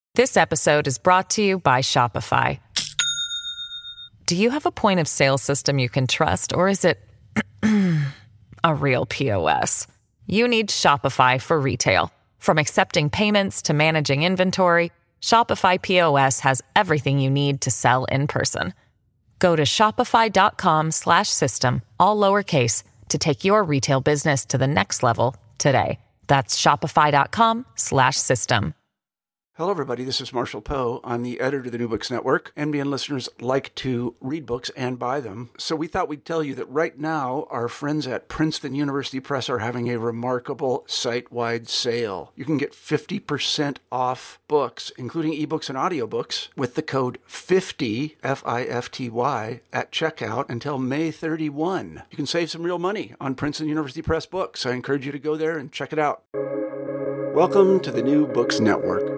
This episode is brought to you by Shopify. Do you have a point of sale system you can trust, or is it a real POS? You need Shopify for retail. From accepting payments to managing inventory, Shopify POS has everything you need to sell in person. Go to shopify.com/system, all lowercase, to take your retail business to the next level today. That's shopify.com/system. Hello, everybody. This is Marshall Poe. I'm the editor of the New Books Network. NBN listeners like to read books and buy them. So we thought we'd tell you that right now, our friends at Princeton University Press are having a remarkable site-wide sale. You can get 50% off books, including ebooks and audiobooks, with the code 50, F-I-F-T-Y, at checkout until May 31. You can save some real money on Princeton University Press books. I encourage you to go there and check it out. Welcome to the New Books Network.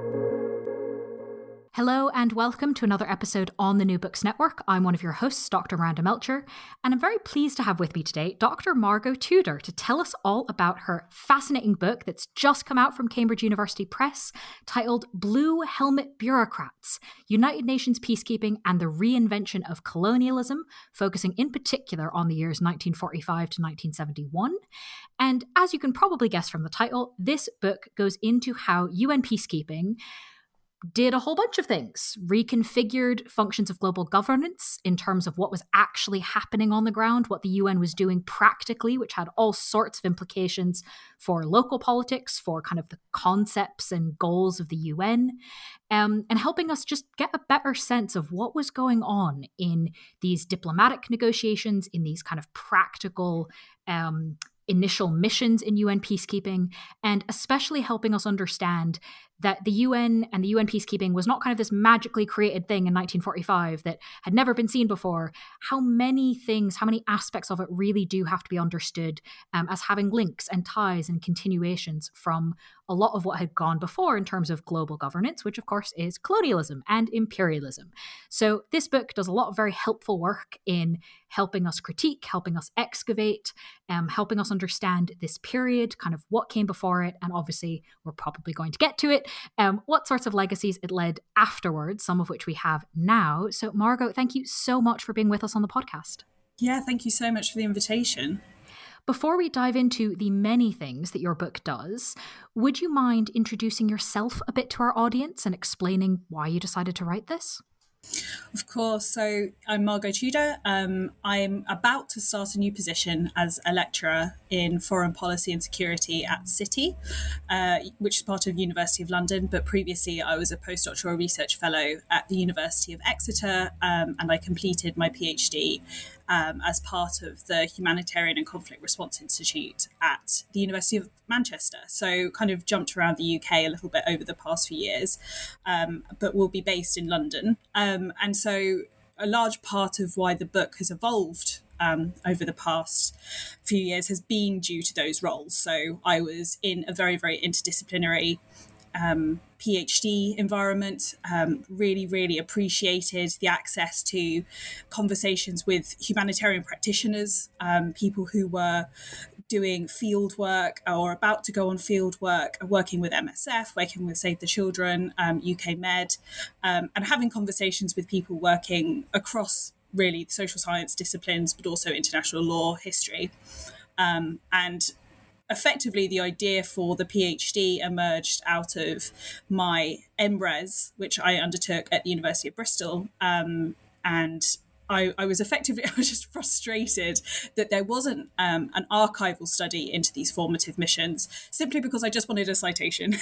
Hello and welcome to another episode on the New Books Network. I'm one of your hosts, Dr. Miranda Melcher, and I'm very pleased to have with me today Dr. Margot Tudor to tell us all about her fascinating book that's just come out from Cambridge University Press titled Blue Helmet Bureaucrats, United Nations Peacekeeping and the Reinvention of Colonialism, focusing in particular on the years 1945 to 1971. And as you can probably guess from the title, this book goes into how UN peacekeeping did a whole bunch of things, reconfigured functions of global governance in terms of what was actually happening on the ground, what the UN was doing practically, which had all sorts of implications for local politics, for kind of the concepts and goals of the UN, and helping us just get a better sense of what was going on in these diplomatic negotiations, in these kind of practical initial missions in UN peacekeeping, and especially helping us understand that the UN and the UN peacekeeping was not kind of this magically created thing in 1945 that had never been seen before. How many things, how many aspects of it really do have to be understood as having links and ties and continuations from a lot of what had gone before in terms of global governance, which of course is colonialism and imperialism. So this book does a lot of very helpful work in helping us critique, helping us excavate, helping us understand this period, kind of what came before it, and obviously we're probably going to get to it, what sorts of legacies it led afterwards, some of which we have now. So Margot, thank you so much for being with us on the podcast. Yeah, thank you so much for the invitation. Before we dive into the many things that your book does, would you mind introducing yourself a bit to our audience and explaining why you decided to write this? Of course. So I'm Margot Tudor. I'm about to start a new position as a lecturer in foreign policy and security at City, which is part of University of London. But previously I was a postdoctoral research fellow at the University of Exeter, and I completed my PhD as part of the Humanitarian and Conflict Response Institute at the University of Manchester. So kind of jumped around the UK a little bit over the past few years, but will be based in London. And so a large part of why the book has evolved over the past few years has been due to those roles. So I was in a very, very interdisciplinary PhD environment, really appreciated the access to conversations with humanitarian practitioners, people who were doing field work or about to go on field work, working with MSF, working with Save the Children, UK Med, and having conversations with people working across really social science disciplines, but also international law, history. And effectively, the idea for the PhD emerged out of my MRes, which I undertook at the University of Bristol. And I was just frustrated that there wasn't an archival study into these formative missions, simply because I just wanted a citation.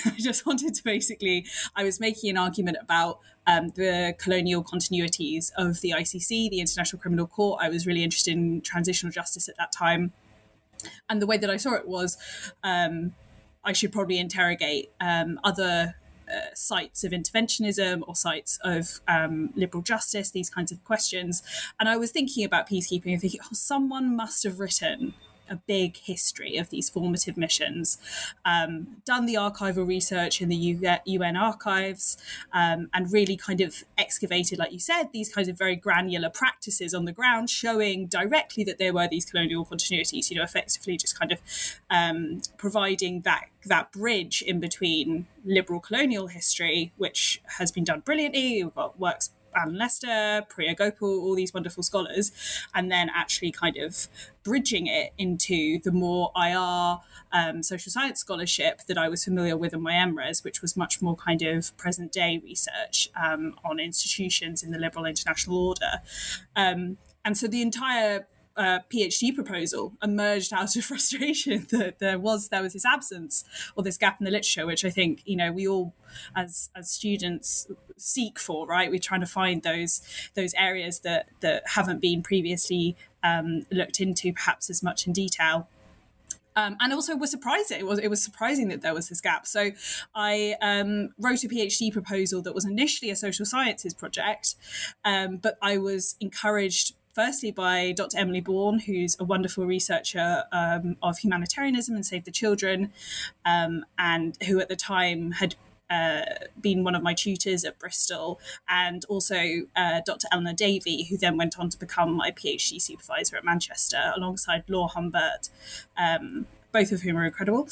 I was making an argument about the colonial continuities of the ICC, the International Criminal Court. I was really interested in transitional justice at that time. And the way that I saw it was I should probably interrogate other sites of interventionism or sites of liberal justice, these kinds of questions. And I was thinking about peacekeeping and thinking, someone must have written a big history of these formative missions, done the archival research in the UN archives, and really kind of excavated, like you said, these kinds of very granular practices on the ground, showing directly that there were these colonial continuities, effectively just kind of providing that bridge in between liberal colonial history, which has been done brilliantly. We've got works Alan Lester, Priya Gopal, all these wonderful scholars, and then actually kind of bridging it into the more IR social science scholarship that I was familiar with in my MRes, which was much more kind of present day research on institutions in the liberal international order. And so the entire PhD proposal emerged out of frustration that there was this absence or this gap in the literature, which I think we all as students seek for, right? We're trying to find those areas that haven't been previously looked into perhaps as much in detail. And also was surprising. It was surprising that there was this gap. So I wrote a PhD proposal that was initially a social sciences project, but I was encouraged firstly by Dr. Emily Bourne, who's a wonderful researcher of humanitarianism and Save the Children, and who at the time had been one of my tutors at Bristol, and also Dr. Eleanor Davey, who then went on to become my PhD supervisor at Manchester, alongside Laura Humbert, both of whom are incredible,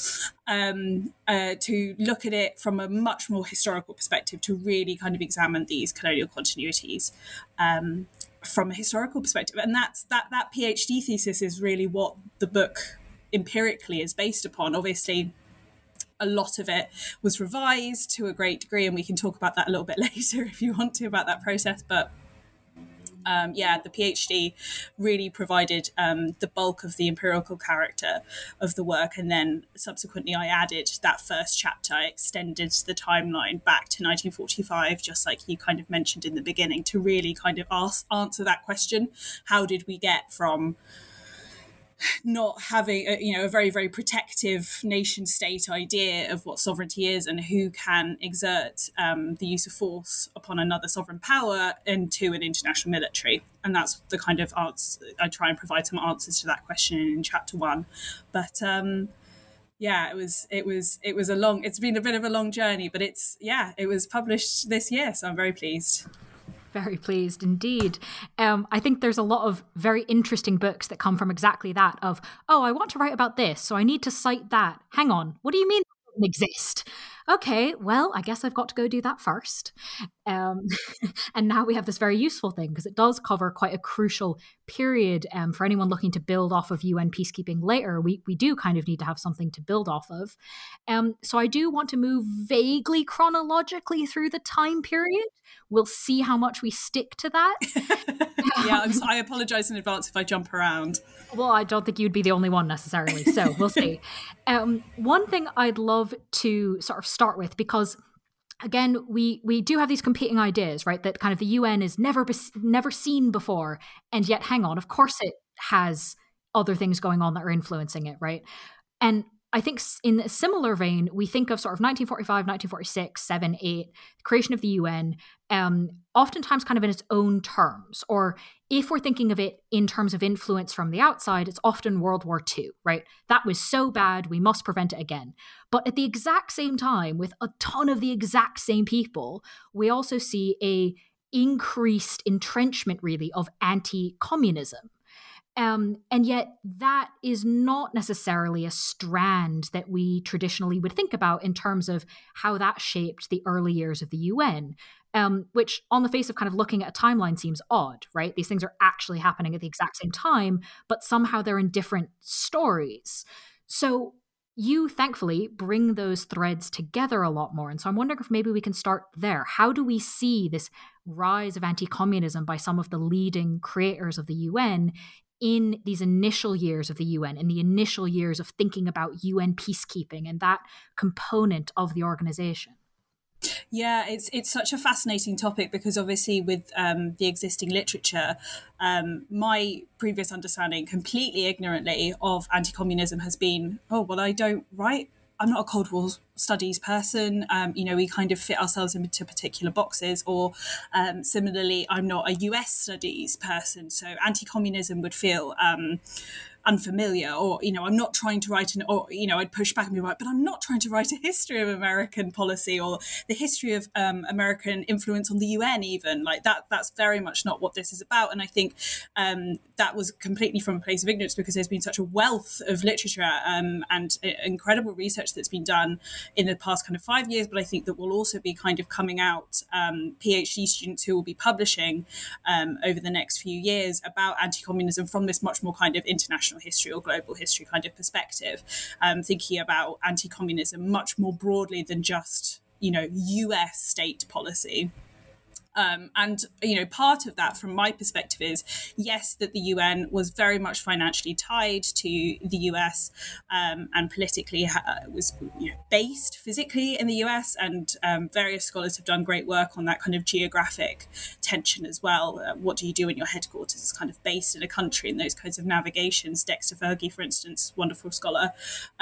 to look at it from a much more historical perspective, to really kind of examine these colonial continuities from a historical perspective. And that PhD thesis is really what the book empirically is based upon. Obviously, a lot of it was revised to a great degree, and we can talk about that a little bit later if you want to, about that process. But the PhD really provided the bulk of the empirical character of the work. And then subsequently I added that first chapter. I extended the timeline back to 1945, just like you kind of mentioned in the beginning, to really kind of answer that question. How did we get from not having a very, very protective nation state idea of what sovereignty is and who can exert the use of force upon another sovereign power into an international military? And that's the kind of answer I try and provide, some answers to that question in chapter 1. But it's been a bit of a long journey, but it was published this year, so I'm very pleased. Very pleased indeed. I think there's a lot of very interesting books that come from exactly that of, I want to write about this, so I need to cite that. Hang on, what do you mean it doesn't exist? Okay, well, I guess I've got to go do that first. And now we have this very useful thing, because it does cover quite a crucial period for anyone looking to build off of UN peacekeeping later. We do kind of need to have something to build off of. So I do want to move vaguely chronologically through the time period. We'll see how much we stick to that. I apologise in advance if I jump around. Well, I don't think you'd be the only one necessarily, so we'll see. One thing I'd love to sort of start with, because again, we do have these competing ideas, right? That kind of the UN is never seen before, and yet, hang on, of course it has other things going on that are influencing it, right? And I think in a similar vein, we think of sort of 1945, 1946, 7, 8, the creation of the UN, oftentimes kind of in its own terms. Or if we're thinking of it in terms of influence from the outside, it's often World War II, right? That was so bad, we must prevent it again. But at the exact same time, with a ton of the exact same people, we also see a increased entrenchment, really, of anti-communism. And yet that is not necessarily a strand that we traditionally would think about in terms of how that shaped the early years of the UN, which on the face of kind of looking at a timeline seems odd, right? These things are actually happening at the exact same time, but somehow they're in different stories. So you thankfully bring those threads together a lot more. And so I'm wondering if maybe we can start there. How do we see this rise of anti-communism by some of the leading creators of the UN in these initial years of the UN, in the initial years of thinking about UN peacekeeping and that component of the organization? Yeah, it's such a fascinating topic, because obviously with the existing literature, my previous understanding, completely ignorantly, of anti-communism has been, I'm not a Cold War studies person. We kind of fit ourselves into particular boxes, or similarly, I'm not a US studies person. So anti-communism would feel unfamiliar, or, I'm not trying to write I'd push back and be like, but I'm not trying to write a history of American policy or the history of American influence on the UN even. Like that's very much not what this is about. And I think that was completely from a place of ignorance, because there's been such a wealth of literature and incredible research that's been done in the past kind of 5 years, but I think that will also be kind of coming out, PhD students who will be publishing over the next few years about anti-communism from this much more kind of international history or global history kind of perspective, thinking about anti-communism much more broadly than just, US state policy. And, part of that from my perspective is, yes, that the UN was very much financially tied to the US and politically was based physically in the US. And various scholars have done great work on that kind of geographic tension as well. What do you do when your headquarters is kind of based in a country, and those kinds of navigations? Dexter Fergie, for instance, wonderful scholar.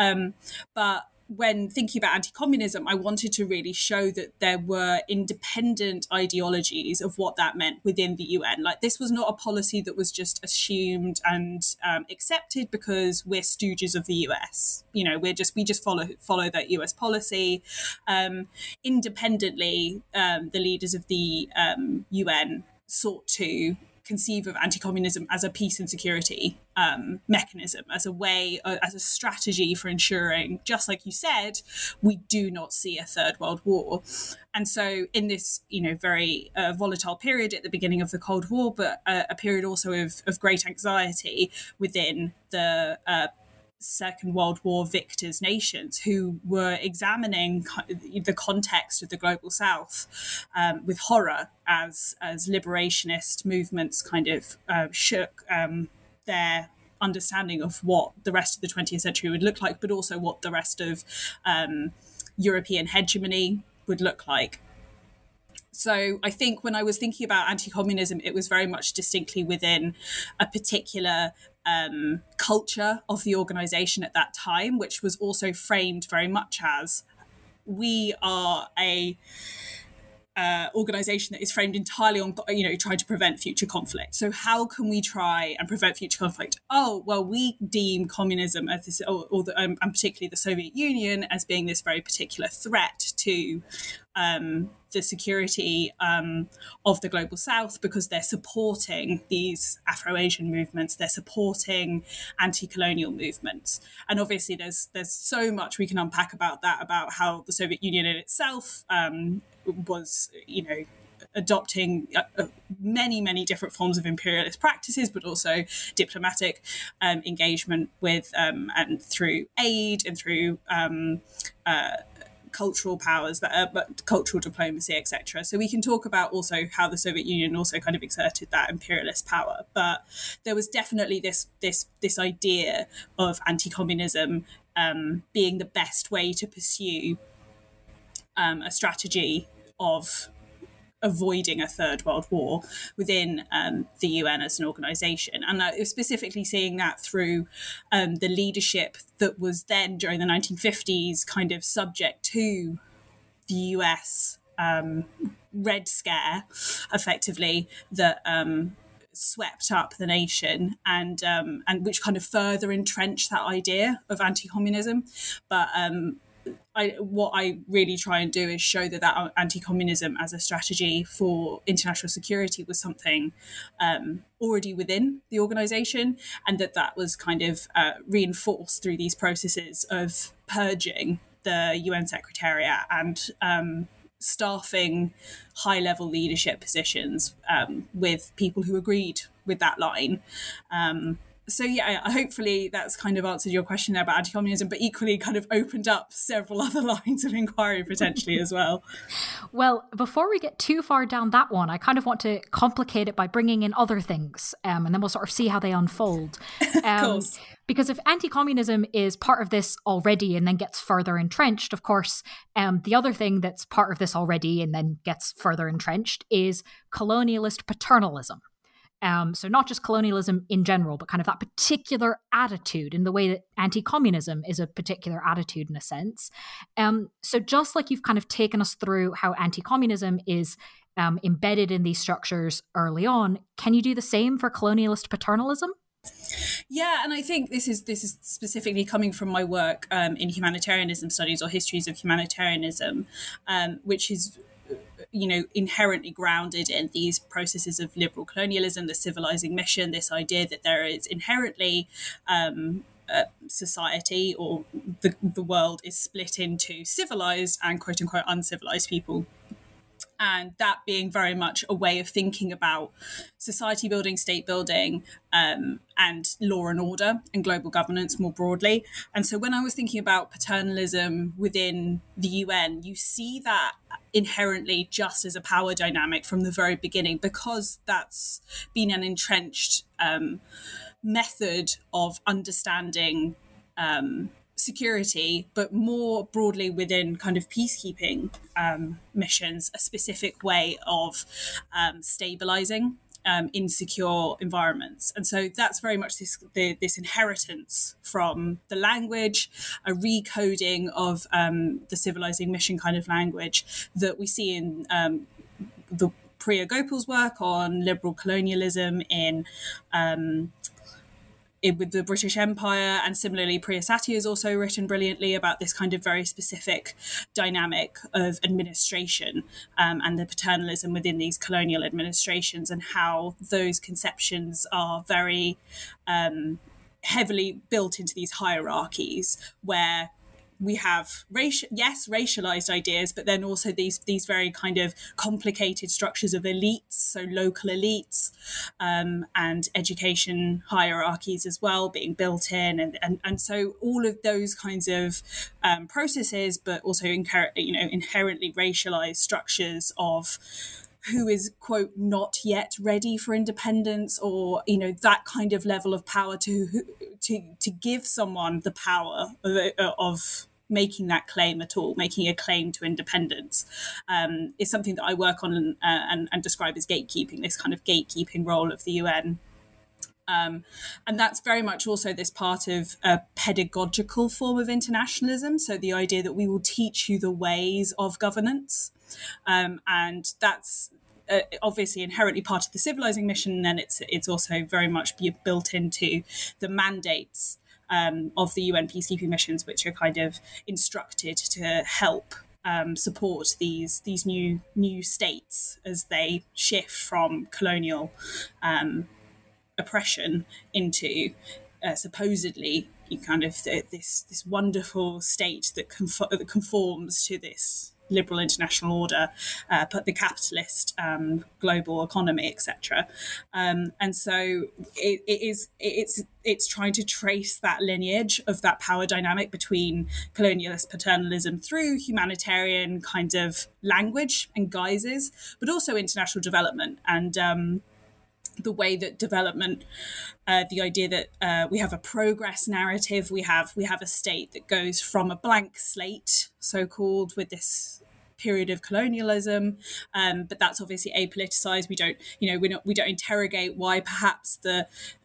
But when thinking about anti-communism, I wanted to really show that there were independent ideologies of what that meant within the UN. Like, this was not a policy that was just assumed and accepted because we're stooges of the US. We just follow that US policy. Independently, the leaders of the UN sought to conceive of anti-communism as a peace and security mechanism, as a way, as a strategy for ensuring, just like you said, we do not see a third world war. And so in this, very volatile period at the beginning of the Cold War, but a period also of great anxiety within the Second World War victors' nations, who were examining the context of the global South with horror as liberationist movements kind of shook their understanding of what the rest of the 20th century would look like, but also what the rest of European hegemony would look like. So I think when I was thinking about anti-communism, it was very much distinctly within a particular culture of the organization at that time, which was also framed very much as, we are a organization that is framed entirely on, trying to prevent future conflict. So how can we try and prevent future conflict? Oh, well, we deem communism as this, and particularly the Soviet Union, as being this very particular threat to the security of the global South, because they're supporting these Afro-Asian movements, they're supporting anti-colonial movements. And obviously there's so much we can unpack about that, about how the Soviet Union in itself was, adopting many, many different forms of imperialist practices, but also diplomatic engagement with and through aid and through cultural powers, but cultural diplomacy, etc. So we can talk about also how the Soviet Union also kind of exerted that imperialist power. But there was definitely this idea of anti-communism being the best way to pursue a strategy of avoiding a third world war within the UN as an organisation. And specifically seeing that through the leadership that was then, during the 1950s, kind of subject to the US Red Scare, effectively, that swept up the nation and which kind of further entrenched that idea of anti-communism. But what I really try and do is show that anti-communism as a strategy for international security was something already within the organisation, and that was kind of reinforced through these processes of purging the UN Secretariat and staffing high-level leadership positions with people who agreed with that line. So yeah, hopefully that's kind of answered your question there about anti-communism, but equally kind of opened up several other lines of inquiry potentially as well. Well, before we get too far down that one, I kind of want to complicate it by bringing in other things, and then we'll sort of see how they unfold. Of course. Because if anti-communism is part of this already and then gets further entrenched, of course, the other thing that's part of this already and then gets further entrenched is colonialist paternalism. So not just colonialism in general, but kind of that particular attitude, in the way that anti-communism is a particular attitude in a sense. So just like you've kind of taken us through how anti-communism is embedded in these structures early on, can you do the same for colonialist paternalism? Yeah, and I think this is specifically coming from my work in humanitarianism studies or histories of humanitarianism, which is inherently grounded in these processes of liberal colonialism, the civilizing mission, this idea that there is inherently society or the world is split into civilized and quote unquote uncivilized people. And that being very much a way of thinking about society building, state building, and law and order and global governance more broadly. And so when I was thinking about paternalism within the UN, you see that inherently just as a power dynamic from the very beginning, because that's been an entrenched method of understanding security, but more broadly within kind of peacekeeping missions, a specific way of stabilizing insecure environments. And so that's very much this inheritance from the language, a recoding of the civilizing mission kind of language that we see in the Priya Gopal's work on liberal colonialism with the British Empire, and similarly Priya Satia has also written brilliantly about this kind of very specific dynamic of administration and the paternalism within these colonial administrations, and how those conceptions are very heavily built into these hierarchies where we have racialized ideas, but then also these very kind of complicated structures of elites, so local elites and education hierarchies as well being built in, and so all of those kinds of processes, but also inherently racialized structures of who is, quote, not yet ready for independence, or that kind of level of power to give someone the power of making that claim at all, making a claim to independence, is something that I work on and describe as gatekeeping, this kind of gatekeeping role of the UN. And that's very much also this part of a pedagogical form of internationalism. So the idea that we will teach you the ways of governance. And that's obviously inherently part of the civilizing mission. And it's also very much built into the mandates of the UN peacekeeping missions, which are kind of instructed to help support these new states as they shift from colonial oppression into supposedly kind of this wonderful state that conforms to this liberal international order, but the capitalist global economy, etc. And so it's trying to trace that lineage of that power dynamic between colonialist paternalism through humanitarian kind of language and guises, but also international development and the way that development, the idea that we have a progress narrative, we have a state that goes from a blank slate, so-called, with this period of colonialism, but that's obviously apoliticized. We don't interrogate why perhaps the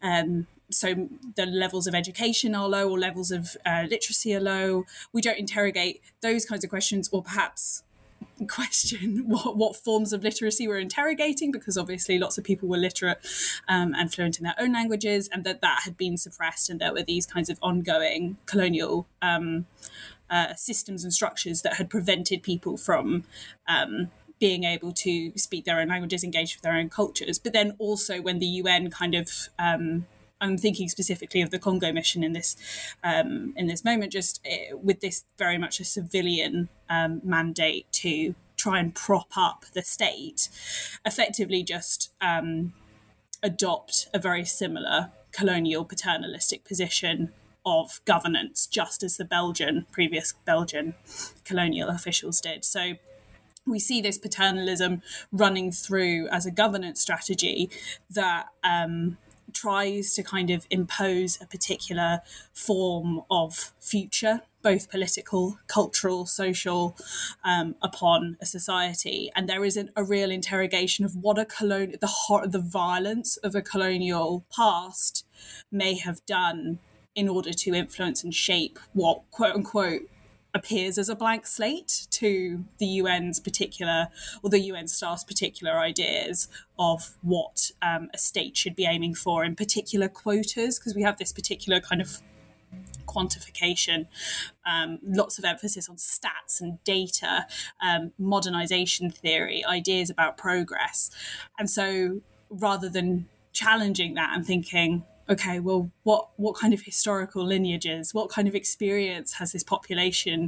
levels of education are low or levels of literacy are low. We don't interrogate those kinds of questions, or perhaps question what forms of literacy we're interrogating, because obviously lots of people were literate and fluent in their own languages, and that had been suppressed, and there were these kinds of ongoing colonial systems and structures that had prevented people from being able to speak their own languages, engage with their own cultures. But then also when the UN kind of I'm thinking specifically of the Congo mission in this moment, just with this very much a civilian mandate to try and prop up the state, effectively just adopt a very similar colonial paternalistic position of governance, just as the previous Belgian colonial officials did. So we see this paternalism running through as a governance strategy that tries to kind of impose a particular form of future, both political, cultural, social, upon a society. And there is a real interrogation of what the violence of a colonial past may have done in order to influence and shape what, quote unquote, appears as a blank slate to the UN's particular, or the UN staff's particular ideas of what a state should be aiming for, in particular quotas, because we have this particular kind of quantification, lots of emphasis on stats and data, modernization theory, ideas about progress. And so rather than challenging that and thinking, okay, well, what kind of historical lineages, what kind of experience has this population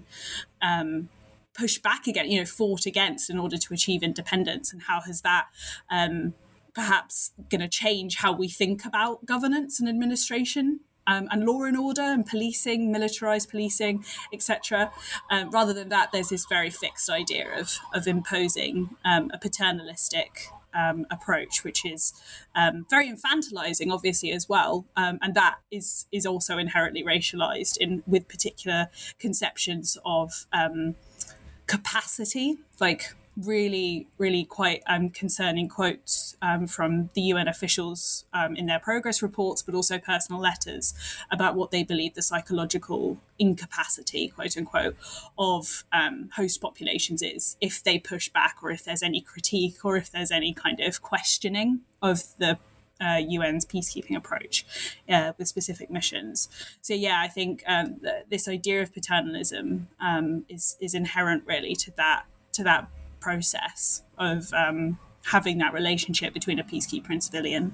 pushed back against, fought against in order to achieve independence, and how has that perhaps going to change how we think about governance and administration, and law and order and policing, militarized policing, etc. Rather than that, there's this very fixed idea of imposing a paternalistic approach, which is very infantilizing, obviously, as well, and that is also inherently racialized with particular conceptions of capacity, like really, really quite concerning quotes from the UN officials in their progress reports, but also personal letters about what they believe the psychological incapacity, quote unquote, of host populations is if they push back, or if there's any critique, or if there's any kind of questioning of the UN's peacekeeping approach with specific missions. So yeah, I think this idea of paternalism is inherent really to that process of having that relationship between a peacekeeper and civilian.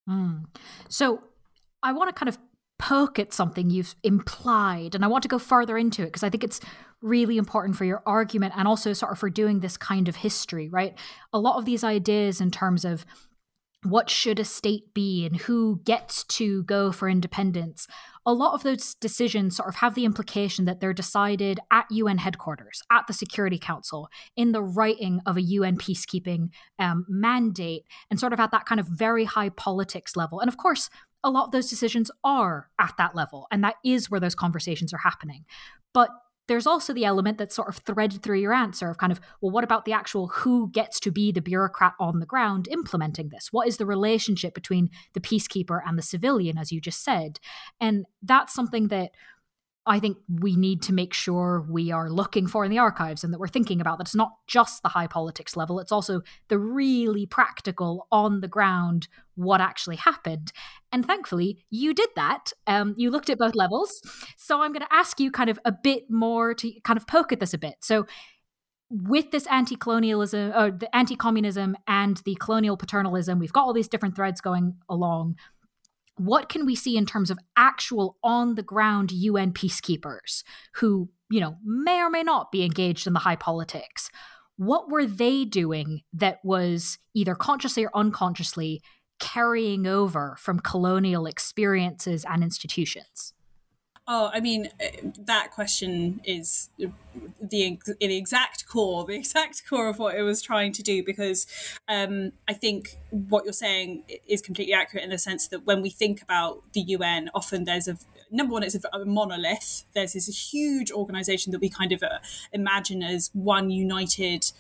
So I want to kind of poke at something you've implied, and I want to go further into it because I think it's really important for your argument and also sort of for doing this kind of history, right? A lot of these ideas in terms of what should a state be and who gets to go for independence, a lot of those decisions sort of have the implication that they're decided at UN headquarters, at the Security Council, in the writing of a UN peacekeeping mandate, and sort of at that kind of very high politics level. And of course, a lot of those decisions are at that level, and that is where those conversations are happening. But there's also the element that's sort of threaded through your answer of kind of, well, what about the actual who gets to be the bureaucrat on the ground implementing this? What is the relationship between the peacekeeper and the civilian, as you just said? And that's something that I think we need to make sure we are looking for in the archives, and that we're thinking about that it's not just the high politics level, it's also the really practical, on the ground, what actually happened. And thankfully, you did that. You looked at both levels. So I'm going to ask you kind of a bit more to kind of poke at this a bit. So with this anti-colonialism, or the anti-communism and the colonial paternalism, we've got all these different threads going along. What can we see in terms of actual on-the-ground UN peacekeepers who, may or may not be engaged in the high politics? What were they doing that was either consciously or unconsciously carrying over from colonial experiences and institutions? Oh, I mean, that question is the exact core of what it was trying to do, because I think what you're saying is completely accurate in the sense that when we think about the UN, often there's number one, it's a monolith. There's this huge organization that we kind of imagine as one united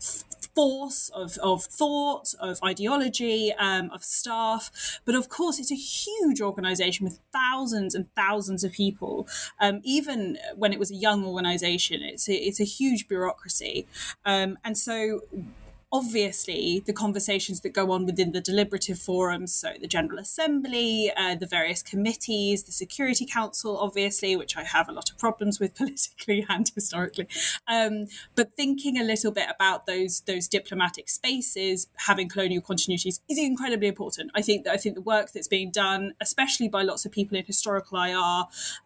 force of thought, of ideology, of staff. But of course, it's a huge organization with thousands and thousands of people. Even when it was a young organization, it's a huge bureaucracy. And so obviously, the conversations that go on within the deliberative forums, so the General Assembly, the various committees, the Security Council, obviously, which I have a lot of problems with politically and historically, but thinking a little bit about those diplomatic spaces, having colonial continuities, is incredibly important. I think the work that's being done, especially by lots of people in historical IR,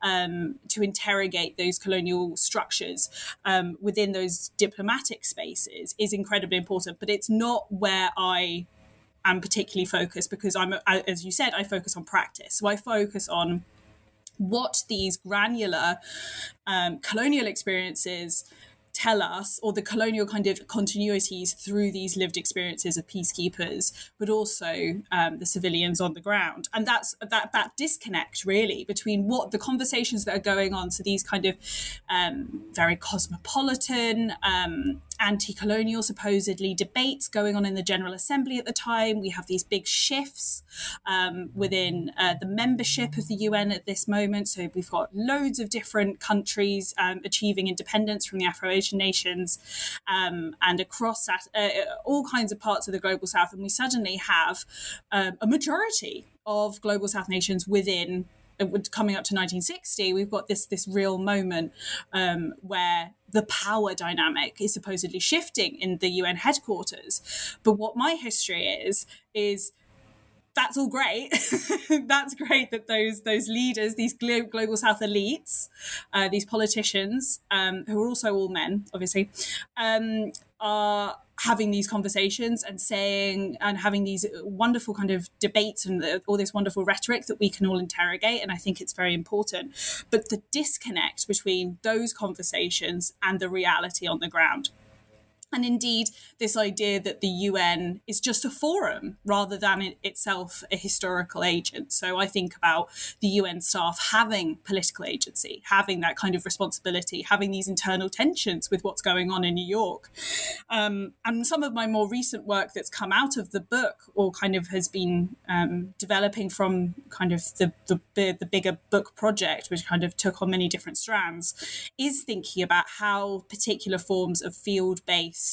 to interrogate those colonial structures within those diplomatic spaces is incredibly important. But it's not where I am particularly focused, because as you said, I focus on practice. So I focus on what these granular colonial experiences tell us, or the colonial kind of continuities through these lived experiences of peacekeepers, but also the civilians on the ground. And that's that disconnect really between what the conversations that are going on, so these kind of very cosmopolitan anti-colonial, supposedly, debates going on in the General Assembly at the time. We have these big shifts within the membership of the UN at this moment. So we've got loads of different countries achieving independence from the Afro-Asian nations and across that, all kinds of parts of the Global South. And we suddenly have a majority of Global South nations within, coming up to 1960, we've got this real moment where the power dynamic is supposedly shifting in the UN headquarters. But what my history is that's all great. That's great that those leaders, these Global South elites, these politicians, who are also all men, obviously, are having these conversations and saying and having these wonderful kind of debates and all this wonderful rhetoric that we can all interrogate. And I think it's very important. But the disconnect between those conversations and the reality on the ground. And indeed, this idea that the UN is just a forum rather than itself a historical agent. So I think about the UN staff having political agency, having that kind of responsibility, having these internal tensions with what's going on in New York. And some of my more recent work that's come out of the book or kind of has been developing from kind of the bigger book project, which kind of took on many different strands, is thinking about how particular forms of field-based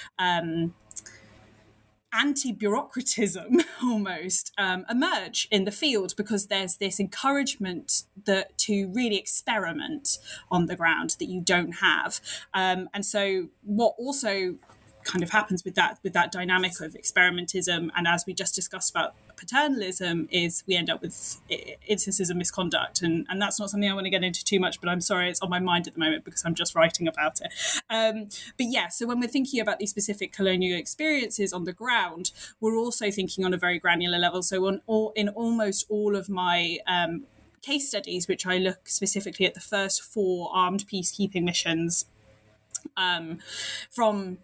anti-bureaucratism almost emerge in the field, because there's this encouragement to really experiment on the ground that you don't have. And so what also kind of happens with that dynamic of experimentism, and as we just discussed about paternalism, is we end up with instances of misconduct, and that's not something I want to get into too much, but I'm sorry, it's on my mind at the moment because I'm just writing about it. But yeah, so when we're thinking about these specific colonial experiences on the ground, we're also thinking on a very granular level. So in almost all of my case studies, which I look specifically at the first 4 armed peacekeeping missions from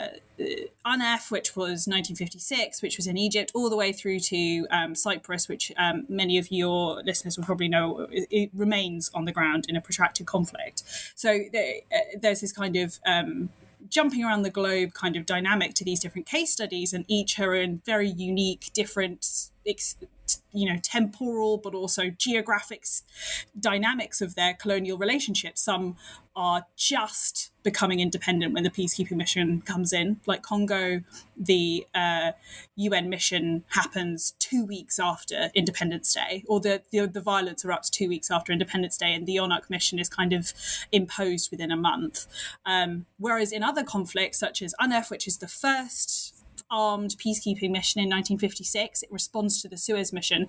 UNEF, which was 1956, which was in Egypt, all the way through to Cyprus, which many of your listeners will probably know it remains on the ground in a protracted conflict. So there's this kind of jumping around the globe kind of dynamic to these different case studies, and each are in very unique, different temporal but also geographic dynamics of their colonial relationships. Some are just becoming independent when the peacekeeping mission comes in, like Congo. The UN mission happens 2 weeks after Independence Day, or the violence erupts 2 weeks after Independence Day, and the ONUC mission is kind of imposed within a month. Whereas in other conflicts, such as UNEF, which is the first armed peacekeeping mission in 1956, it responds to the Suez mission.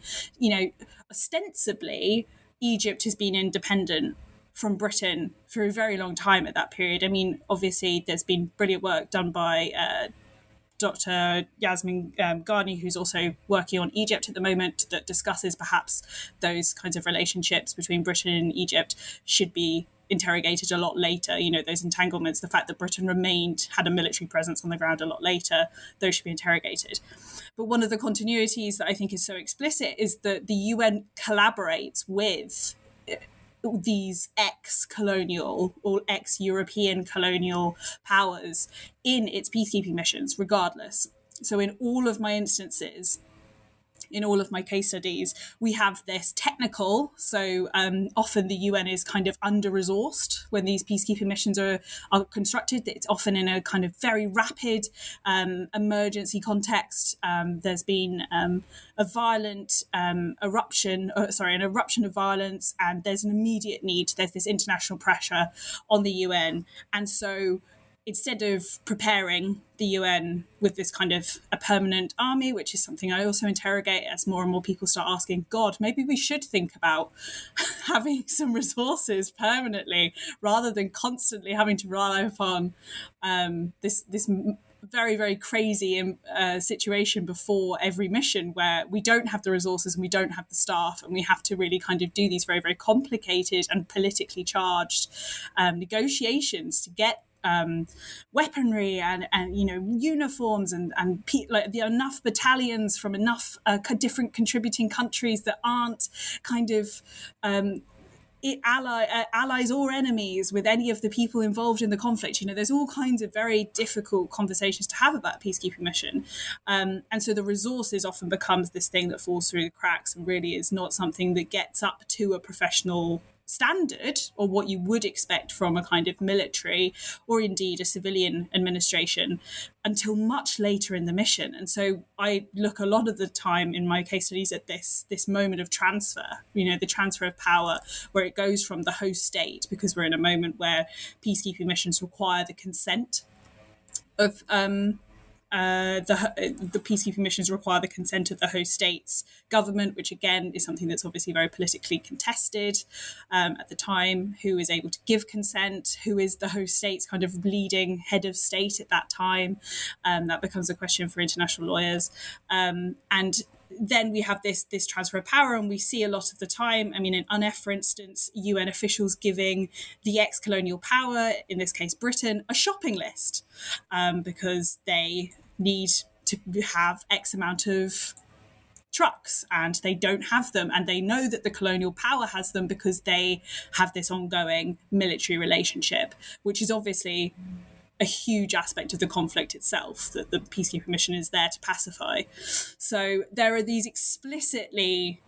Ostensibly, Egypt has been independent from Britain for a very long time at that period. I mean, obviously, there's been brilliant work done by Dr. Yasmin Ghani, who's also working on Egypt at the moment, that discusses perhaps those kinds of relationships between Britain and Egypt should be interrogated a lot later. Those entanglements, the fact that Britain had a military presence on the ground a lot later, those should be interrogated. But one of the continuities that I think is so explicit is that the UN collaborates with these ex-colonial or ex-European colonial powers in its peacekeeping missions, regardless. So in all of my instances, in all of my case studies, we have this technical, so often the UN is kind of under-resourced when these peacekeeping missions are constructed. It's often in a kind of very rapid emergency context. There's been a violent an eruption of violence, and there's an immediate need. There's this international pressure on the UN. And so instead of preparing the UN with this kind of a permanent army, which is something I also interrogate as more and more people start asking, God, maybe we should think about having some resources permanently rather than constantly having to rely upon this very, very crazy situation before every mission, where we don't have the resources and we don't have the staff, and we have to really kind of do these very, very complicated and politically charged negotiations to get weaponry and uniforms and enough battalions from enough different contributing countries that aren't kind of allies or enemies with any of the people involved in the conflict. There's all kinds of very difficult conversations to have about a peacekeeping mission. And so the resources often becomes this thing that falls through the cracks and really is not something that gets up to a professional standard or what you would expect from a kind of military or indeed a civilian administration until much later in the mission. And so I look a lot of the time in my case studies at this moment of transfer, the transfer of power, where it goes from the host state, because we're in a moment where peacekeeping missions require the consent of the peacekeeping missions require the consent of the host state's government, which again is something that's obviously very politically contested at the time. Who is able to give consent? Who is the host state's kind of leading head of state at that time? That becomes a question for international lawyers. And then we have this transfer of power, and we see a lot of the time, in UNEF, for instance, UN officials giving the ex-colonial power, in this case Britain, a shopping list because they need to have X amount of trucks and they don't have them, and they know that the colonial power has them because they have this ongoing military relationship, which is obviously a huge aspect of the conflict itself that the peacekeeping mission is there to pacify. So there are these explicitly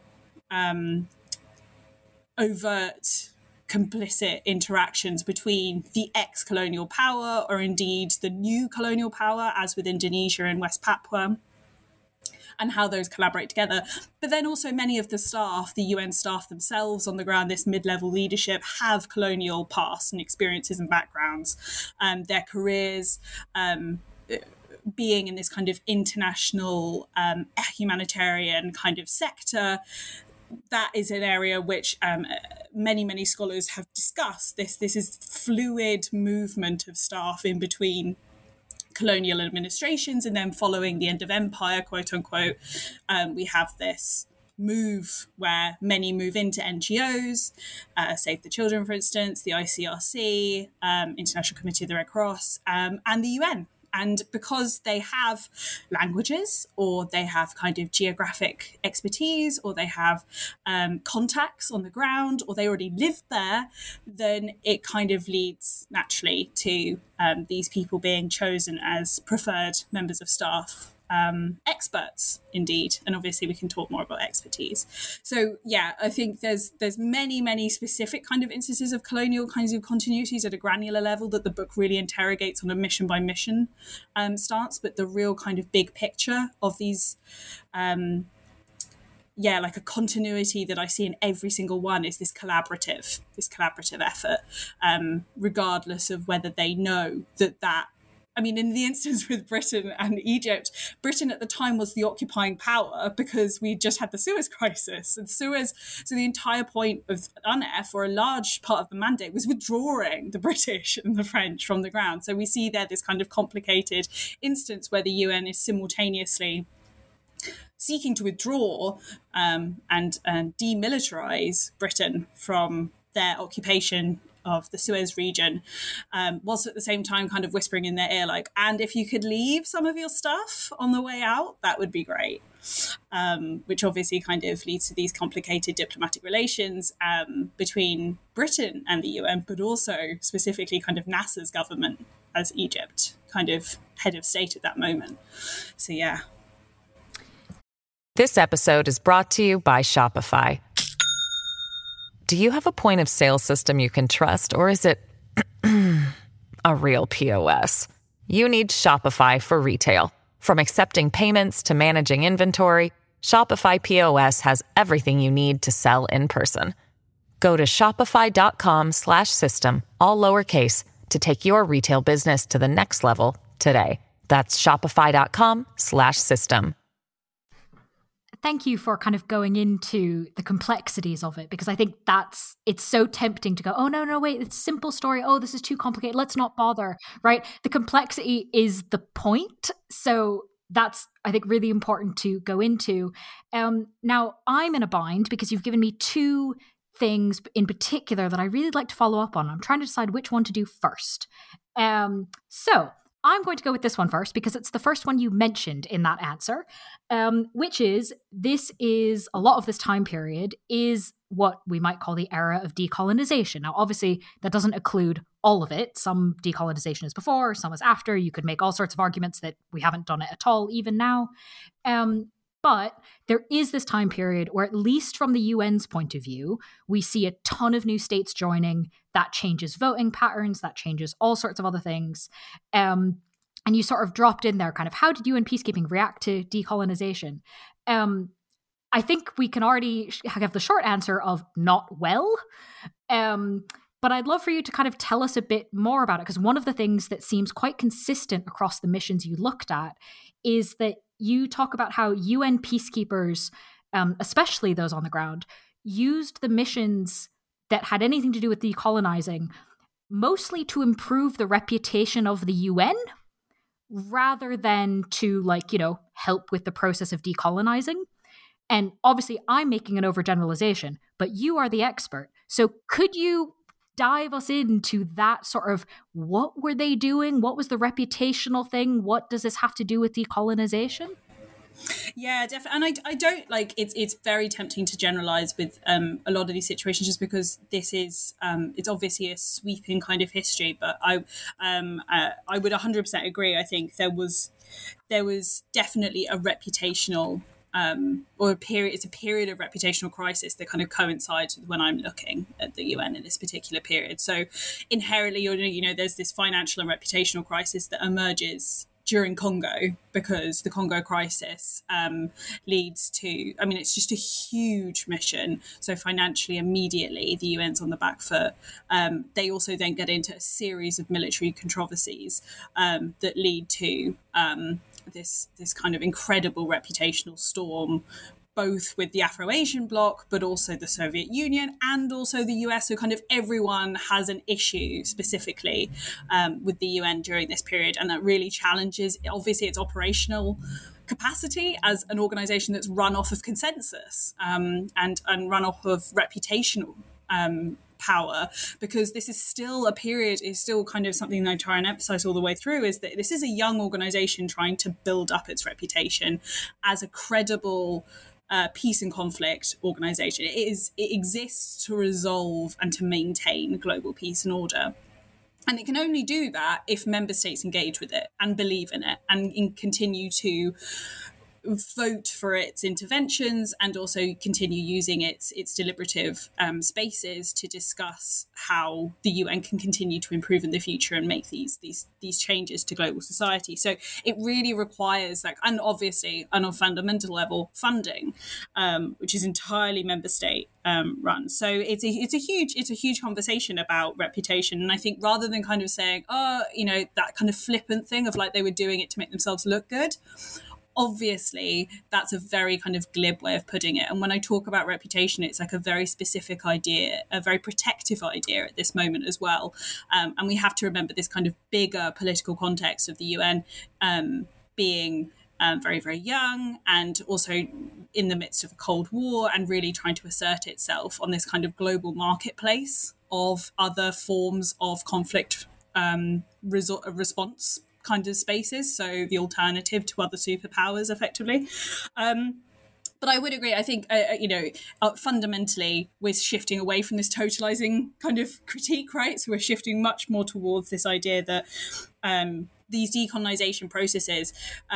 overt complicit interactions between the ex-colonial power or indeed the new colonial power, as with Indonesia and West Papua, and how those collaborate together. But then also many of the staff, the UN staff themselves on the ground, this mid-level leadership, have colonial past and experiences and backgrounds. Their careers, being in this kind of international humanitarian kind of sector, that is an area which many scholars have discussed. This is fluid movement of staff in between colonial administrations, and then following the end of empire, quote unquote, we have this move where many move into NGOs, Save the Children, for instance, the ICRC, International Committee of the Red Cross, and the UN. And because they have languages, or they have kind of geographic expertise, or they have contacts on the ground, or they already live there, then it kind of leads naturally to these people being chosen as preferred members of staff. Experts indeed, and obviously we can talk more about expertise. So yeah, I think there's many specific kind of instances of colonial kinds of continuities at a granular level that the book really interrogates on a mission by mission stance. But the real kind of big picture of these like a continuity that I see in every single one is this collaborative effort, regardless of whether they know that in the instance with Britain and Egypt, Britain at the time was the occupying power because we just had the Suez crisis. And so the entire point of UNEF, or a large part of the mandate, was withdrawing the British and the French from the ground. So we see there this kind of complicated instance where the UN is simultaneously seeking to withdraw and demilitarize Britain from their occupation of the Suez region, whilst at the same time kind of whispering in their ear, like, and if you could leave some of your stuff on the way out, that would be great. Which obviously kind of leads to these complicated diplomatic relations between Britain and the UN, but also specifically kind of Nasser's government as Egypt, kind of head of state at that moment. So yeah. This episode is brought to you by Shopify. Do you have a point of sale system you can trust, or is it a real POS? You need Shopify for retail. From accepting payments to managing inventory, Shopify POS has everything you need to sell in person. Go to shopify.com/system, all lowercase, to take your retail business to the next level today. That's shopify.com/system. Thank you for kind of going into the complexities of it, because I think it's so tempting to go, oh, no, wait, it's a simple story. Oh, this is too complicated. Let's not bother, right? The complexity is the point. So that's, I think, really important to go into. Now, I'm in a bind because you've given me two things in particular that I really like to follow up on. I'm trying to decide which one to do first. So I'm going to go with this one first because it's the first one you mentioned in that answer, which is a lot of this time period is what we might call the era of decolonization. Now, obviously, that doesn't include all of it. Some decolonization is before, some is after. You could make all sorts of arguments that we haven't done it at all, even now. But there is this time period where, at least from the UN's point of view, we see a ton of new states joining. That changes voting patterns, that changes all sorts of other things. And you sort of dropped in there kind of, how did UN peacekeeping react to decolonization? I think we can already have the short answer of not well. But I'd love for you to kind of tell us a bit more about it, because one of the things that seems quite consistent across the missions you looked at is that you talk about how UN peacekeepers, especially those on the ground, used the missions that had anything to do with decolonizing mostly to improve the reputation of the UN rather than to, help with the process of decolonizing. And obviously, I'm making an overgeneralization, but you are the expert. So could you dive us into that sort of, what were they doing? What was the reputational thing? What does this have to do with decolonization? Yeah, definitely. And I don't it's very tempting to generalize with a lot of these situations, just because this is it's obviously a sweeping kind of history. But I would 100% agree. I think there was definitely a reputational it's a period of reputational crisis that kind of coincides with when I'm looking at the UN in this particular period. So inherently, there's this financial and reputational crisis that emerges during Congo, because the Congo crisis leads to, it's just a huge mission. So financially, immediately, the UN's on the back foot. They also then get into a series of military controversies that lead to this kind of incredible reputational storm, both with the Afro-Asian bloc, but also the Soviet Union and also the US. So kind of everyone has an issue specifically with the UN during this period. And that really challenges, obviously, its operational capacity as an organization that's run off of consensus and run off of reputational power, because this is still a period, is still kind of something that I try and emphasize all the way through, is that this is a young organization trying to build up its reputation as a credible peace and conflict organization. It exists to resolve and to maintain global peace and order. And it can only do that if member states engage with it and believe in it and continue to vote for its interventions, and also continue using its deliberative spaces to discuss how the UN can continue to improve in the future and make these changes to global society. So it really requires, and obviously on a fundamental level, funding, which is entirely member state run. So it's a huge conversation about reputation. And I think rather than kind of saying, that kind of flippant thing of they were doing it to make themselves look good, obviously, that's a very kind of glib way of putting it. And when I talk about reputation, it's a very specific idea, a very protective idea at this moment as well. And we have to remember this kind of bigger political context of the UN being very, very young, and also in the midst of a Cold War, and really trying to assert itself on this kind of global marketplace of other forms of conflict response kind of spaces, so the alternative to other superpowers, effectively. But I would agree. I think, fundamentally, we're shifting away from this totalizing kind of critique, right? So we're shifting much more towards this idea that these decolonization processes,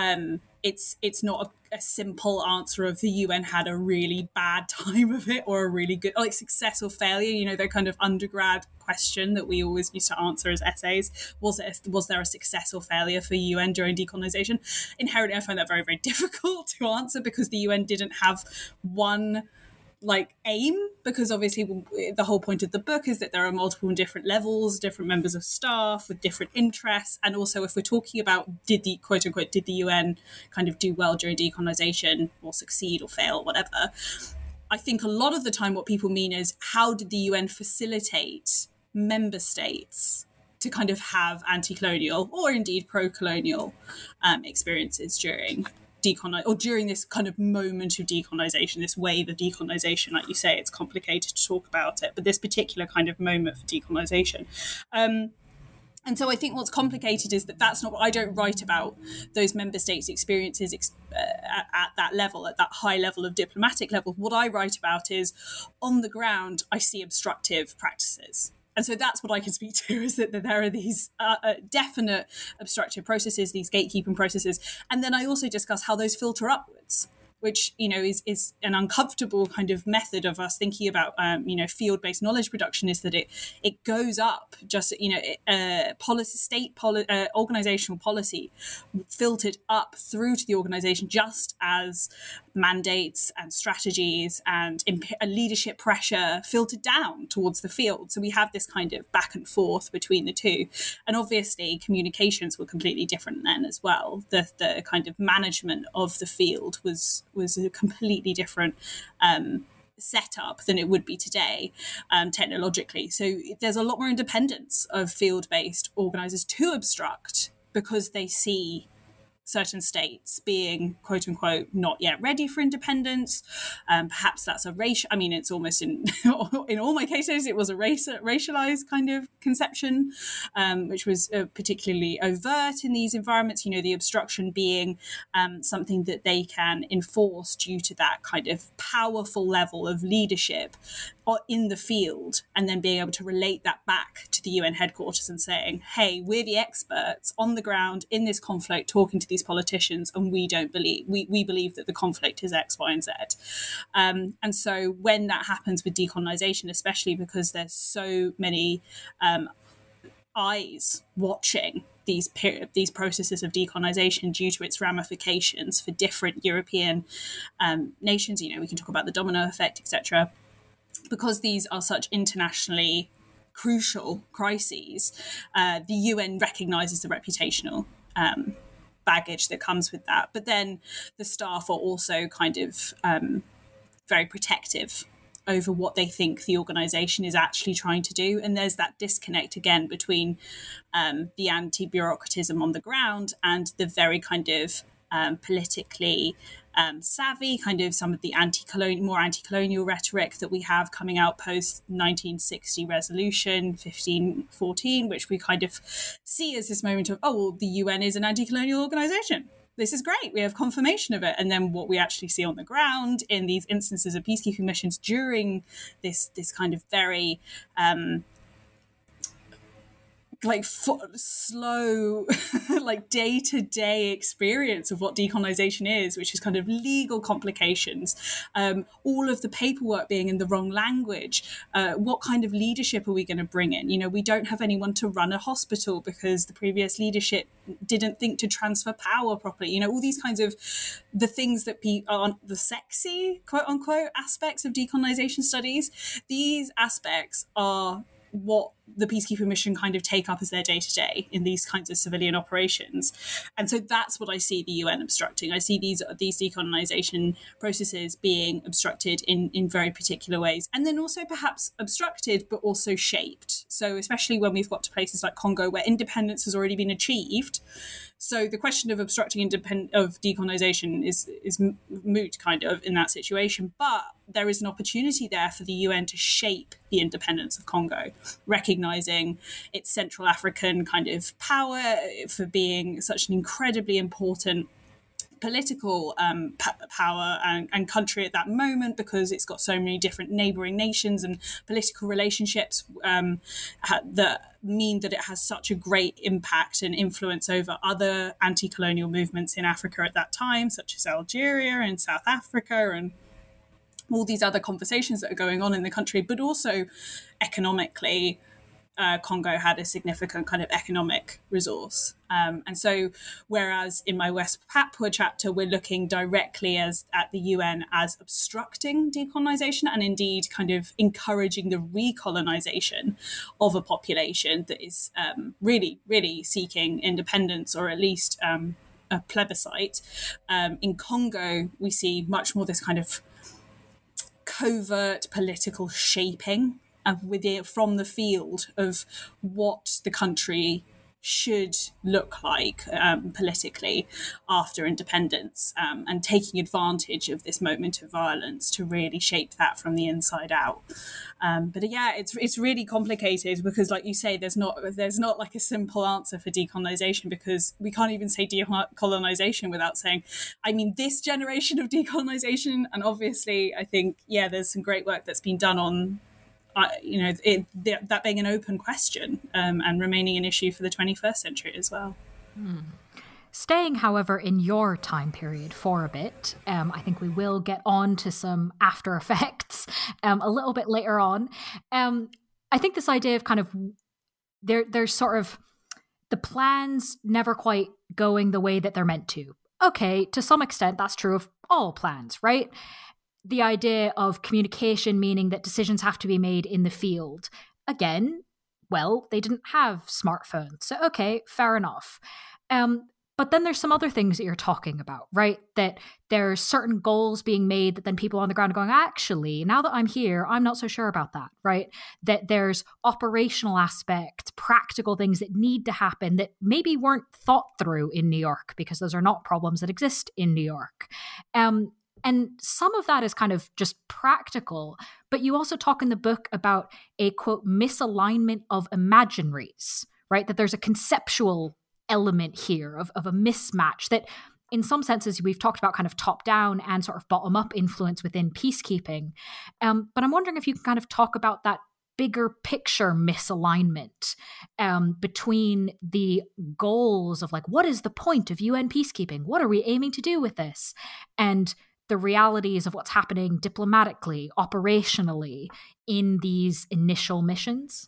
it's not a simple answer of the UN had a really bad time of it or a really good, success or failure. The kind of undergrad question that we always used to answer as essays, was there a success or failure for UN during decolonization? Inherently, I find that very, very difficult to answer, because the UN didn't have one aim, because obviously the whole point of the book is that there are multiple and different levels, different members of staff with different interests. And also, if we're talking about did the UN kind of do well during decolonization, or succeed or fail or whatever, I think a lot of the time what people mean is, how did the UN facilitate member states to kind of have anti-colonial or indeed pro-colonial experiences during during this kind of moment of decolonization, this wave of decolonization. Like you say, it's complicated to talk about it, but this particular kind of moment for decolonization. And so I think what's complicated is that that's not, I don't write about those member states' experiences at that level, at that high level of diplomatic level. What I write about is, on the ground, I see obstructive practices. And so that's what I can speak to, is that there are these definite obstructive processes, these gatekeeping processes. And then I also discuss how those filter upwards, which, is an uncomfortable kind of method of us thinking about, field-based knowledge production, is that it goes up just, organizational policy filtered up through to the organization, just as mandates and strategies and leadership pressure filtered down towards the field. So we have this kind of back and forth between the two. And obviously communications were completely different then as well. The kind of management of the field was a completely different setup than it would be today, technologically. So there's a lot more independence of field-based organisers to obstruct, because they see certain states being, quote unquote, not yet ready for independence. Perhaps that's a racial, it's almost in all my cases, it was a racialized kind of conception, which was particularly overt in these environments, the obstruction being something that they can enforce due to that kind of powerful level of leadership in the field, and then being able to relate that back to the UN headquarters and saying, hey, we're the experts on the ground in this conflict talking to these politicians, and we believe that the conflict is X, Y, and Z. And so when that happens with decolonization, especially because there's so many eyes watching these processes of decolonization due to its ramifications for different European nations, we can talk about the domino effect, etc. Because these are such internationally crucial crises, the UN recognises the reputational baggage that comes with that. But then the staff are also kind of very protective over what they think the organisation is actually trying to do. And there's that disconnect again between the anti-bureaucratism on the ground and the very kind of politically savvy, kind of some of the more anti-colonial rhetoric that we have coming out post 1960 resolution 1514, which we kind of see as this moment of, the UN is an anti-colonial organisation. This is great. We have confirmation of it. And then what we actually see on the ground in these instances of peacekeeping missions during this kind of very slow, day-to-day experience of what decolonization is, which is kind of legal complications, all of the paperwork being in the wrong language. What kind of leadership are we going to bring in? We don't have anyone to run a hospital because the previous leadership didn't think to transfer power properly. All these kinds of the things that aren't the sexy, quote unquote, aspects of decolonization studies. These aspects are what the peacekeeping mission kind of take up as their day-to-day in these kinds of civilian operations. And so that's what I see the UN obstructing. I see these decolonization processes being obstructed in very particular ways, and then also perhaps obstructed but also shaped. So especially when we've got to places like Congo where independence has already been achieved. So the question of obstructing decolonization is moot kind of in that situation, but there is an opportunity there for the UN to shape the independence of Congo, recognizing its Central African kind of power for being such an incredibly important political power and country at that moment, because it's got so many different neighboring nations and political relationships that mean that it has such a great impact and influence over other anti-colonial movements in Africa at that time, such as Algeria and South Africa and all these other conversations that are going on in the country. But also economically, Congo had a significant kind of economic resource. And so whereas in my West Papua chapter, we're looking directly at the UN as obstructing decolonization and indeed kind of encouraging the recolonization of a population that is really, really seeking independence, or at least a plebiscite. In Congo, we see much more this kind of covert political shaping from the field of what the country should look like politically after independence, and taking advantage of this moment of violence to really shape that from the inside out. But yeah, it's really complicated because, like you say, there's not like a simple answer for decolonization, because we can't even say decolonization without saying, I mean, this generation of decolonization. And obviously, I think, yeah, there's some great work that's been done on that being an open question, and remaining an issue for the 21st century as well. Staying, however, in your time period for a bit, I think we will get on to some after effects a little bit later on. I think this idea of kind of there's sort of the plans never quite going the way that they're meant to. Okay, to some extent, that's true of all plans, right? The idea of communication meaning that decisions have to be made in the field. Again, well, they didn't have smartphones. So, okay, fair enough. But then there's some other things that you're talking about, right? That there's certain goals being made that then people on the ground are going, actually, now that I'm here, I'm not so sure about that, right? That there's operational aspects, practical things that need to happen that maybe weren't thought through in New York, because those are not problems that exist in New York. And some of that is kind of just practical, but you also talk in the book about a, quote, misalignment of imaginaries, right? That there's a conceptual element here of a mismatch that in some senses we've talked about kind of top down and sort of bottom up influence within peacekeeping. But I'm wondering if you can kind of talk about that bigger picture misalignment between the goals of like, what is the point of UN peacekeeping? What are we aiming to do with this? And the realities of what's happening diplomatically, operationally in these initial missions?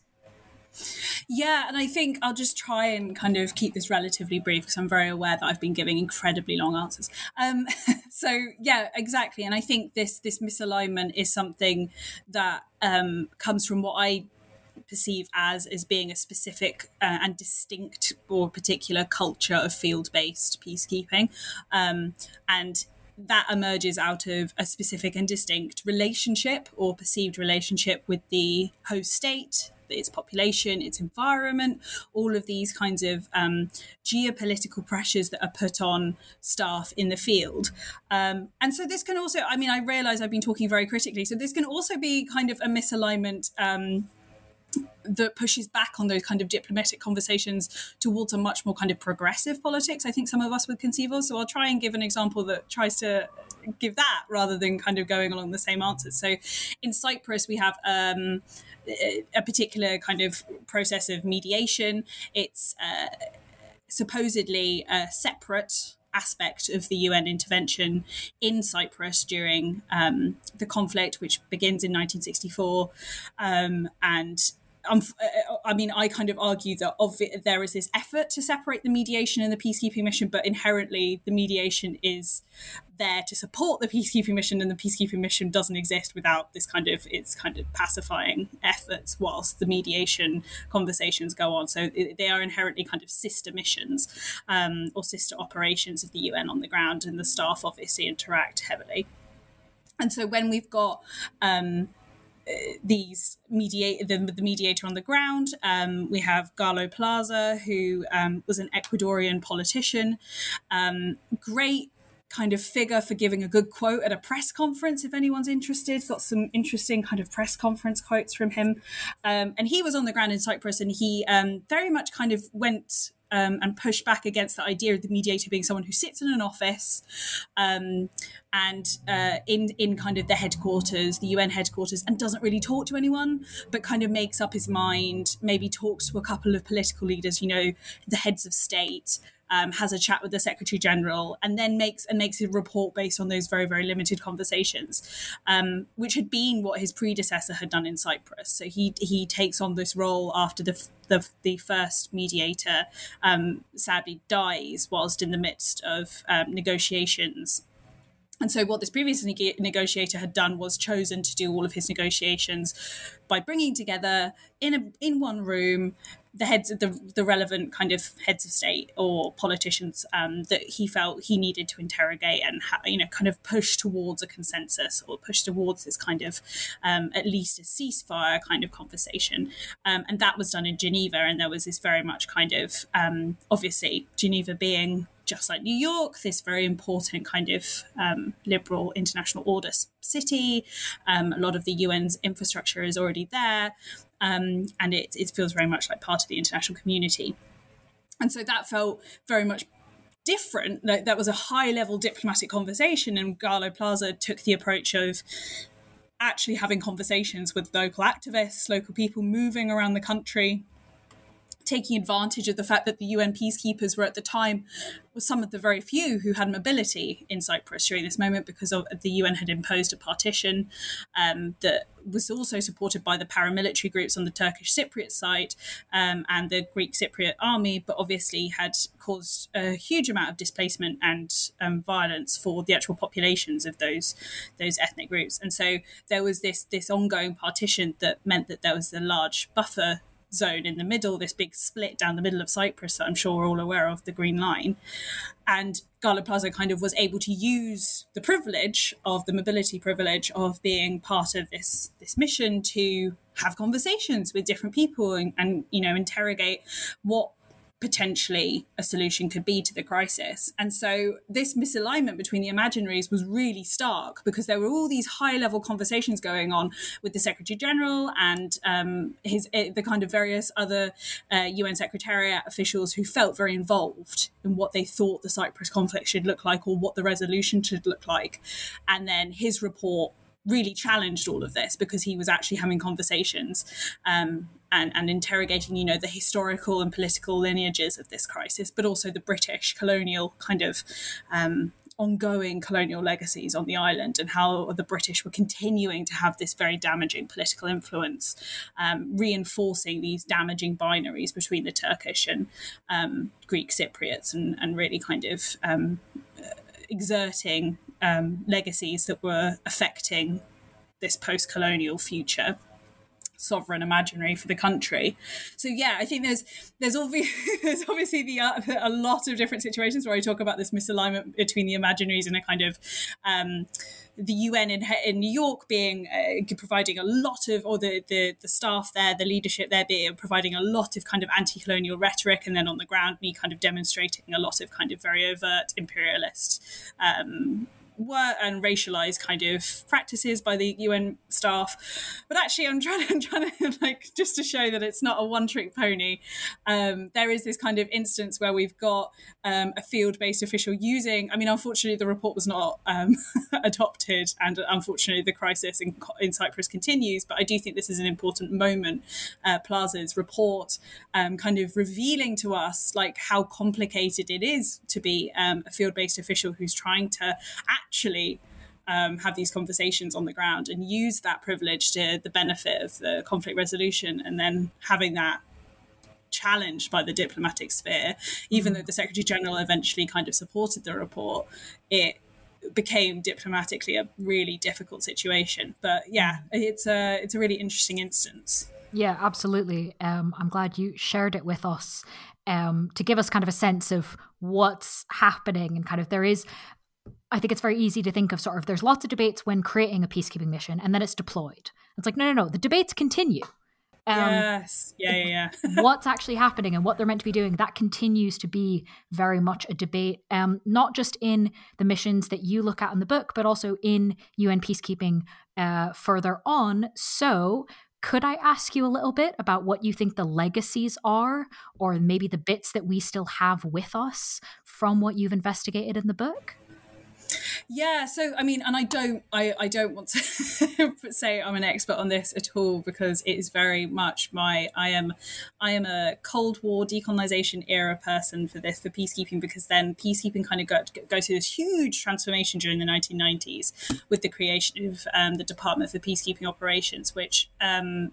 Yeah, and I think I'll just try and kind of keep this relatively brief because I'm very aware that I've been giving incredibly long answers. So yeah, exactly. And I think this misalignment is something that comes from what I perceive as being a specific and distinct or particular culture of field-based peacekeeping. And that emerges out of a specific and distinct relationship or perceived relationship with the host state, its population, its environment, all of these kinds of geopolitical pressures that are put on staff in the field. And so this can also, I mean, I realize I've been talking very critically, so this can also be kind of a misalignment that pushes back on those kind of diplomatic conversations towards a much more kind of progressive politics, I think some of us would conceive of. So I'll try and give an example that tries to give that rather than kind of going along the same answers. So in Cyprus, we have a particular kind of process of mediation. It's supposedly a separate aspect of the UN intervention in Cyprus during the conflict, which begins in 1964. I mean, I kind of argue that there is this effort to separate the mediation and the peacekeeping mission, but inherently the mediation is there to support the peacekeeping mission, and the peacekeeping mission doesn't exist without this kind of pacifying efforts whilst the mediation conversations go on. So they are inherently kind of sister missions or sister operations of the UN on the ground, and the staff obviously interact heavily. And so when we've got the mediator on the ground, we have Galo Plaza, who was an Ecuadorian politician, great kind of figure for giving a good quote at a press conference, if anyone's interested. Got some interesting kind of press conference quotes from him. And he was on the ground in Cyprus, and he very much kind of went and pushed back against the idea of the mediator being someone who sits in an office and in kind of the headquarters, the UN headquarters, and doesn't really talk to anyone, but kind of makes up his mind, maybe talks to a couple of political leaders, you know, the heads of state, has a chat with the Secretary General, and then makes a report based on those very, very limited conversations, which had been what his predecessor had done in Cyprus. So he takes on this role after the first mediator sadly dies whilst in the midst of negotiations. And so what this previous negotiator had done was chosen to do all of his negotiations by bringing together in one room the relevant kind of heads of state or politicians that he felt he needed to interrogate and kind of push towards a consensus or push towards this kind of at least a ceasefire kind of conversation, and that was done in Geneva. And there was this very much kind of obviously Geneva being, just like New York, this very important kind of liberal international order city. A lot of the UN's infrastructure is already there, and it feels very much like part of the international community. And so that felt very much different. That was a high-level diplomatic conversation, and Galo Plaza took the approach of actually having conversations with local activists, local people moving around the country, taking advantage of the fact that the UN peacekeepers were at the time some of the very few who had mobility in Cyprus during this moment, because the UN had imposed a partition that was also supported by the paramilitary groups on the Turkish Cypriot side and the Greek Cypriot army, but obviously had caused a huge amount of displacement and violence for the actual populations of those ethnic groups. And so there was this ongoing partition that meant that there was a large buffer zone in the middle, this big split down the middle of Cyprus that I'm sure we're all aware of, the Green Line. And Galo Plaza kind of was able to use the privilege of the mobility privilege of being part of this mission to have conversations with different people and interrogate what potentially a solution could be to the crisis. And so this misalignment between the imaginaries was really stark, because there were all these high-level conversations going on with the Secretary General and the kind of various other UN Secretariat officials who felt very involved in what they thought the Cyprus conflict should look like or what the resolution should look like. And then his report really challenged all of this, because he was actually having conversations and interrogating, the historical and political lineages of this crisis, but also the British colonial kind of ongoing colonial legacies on the island, and how the British were continuing to have this very damaging political influence, reinforcing these damaging binaries between the Turkish and Greek Cypriots, and really kind of exerting legacies that were affecting this post-colonial future sovereign imaginary for the country. So yeah, I think there's obviously a lot of different situations where I talk about this misalignment between the imaginaries and a kind of the UN in New York being providing a lot of, or the staff there, the leadership there being providing a lot of kind of anti-colonial rhetoric, and then on the ground me kind of demonstrating a lot of kind of very overt imperialist were and racialized kind of practices by the UN staff. But actually I'm trying to like, just to show that it's not a one-trick pony, there is this kind of instance where we've got a field-based official using, unfortunately the report was not adopted, and unfortunately the crisis in Cyprus continues, but I do think this is an important moment, Plaza's report kind of revealing to us like how complicated it is to be a field-based official who's trying to actually have these conversations on the ground and use that privilege to the benefit of the conflict resolution, and then having that challenged by the diplomatic sphere. Even though the Secretary General eventually kind of supported the report, it became diplomatically a really difficult situation. But yeah, it's a really interesting instance. Yeah, absolutely. I'm glad you shared it with us to give us kind of a sense of what's happening, and kind of I think it's very easy to think of sort of, there's lots of debates when creating a peacekeeping mission and then it's deployed. It's like, no, the debates continue. Yes. Yeah. What's actually happening and what they're meant to be doing, that continues to be very much a debate, not just in the missions that you look at in the book, but also in UN peacekeeping further on. So could I ask you a little bit about what you think the legacies are, or maybe the bits that we still have with us from what you've investigated in the book? Yeah, so and I don't want to say I'm an expert on this at all, because it is very much I am a Cold War decolonization era person for peacekeeping, because then peacekeeping kind of go through this huge transformation during the 1990s with the creation of the Department for Peacekeeping Operations, which and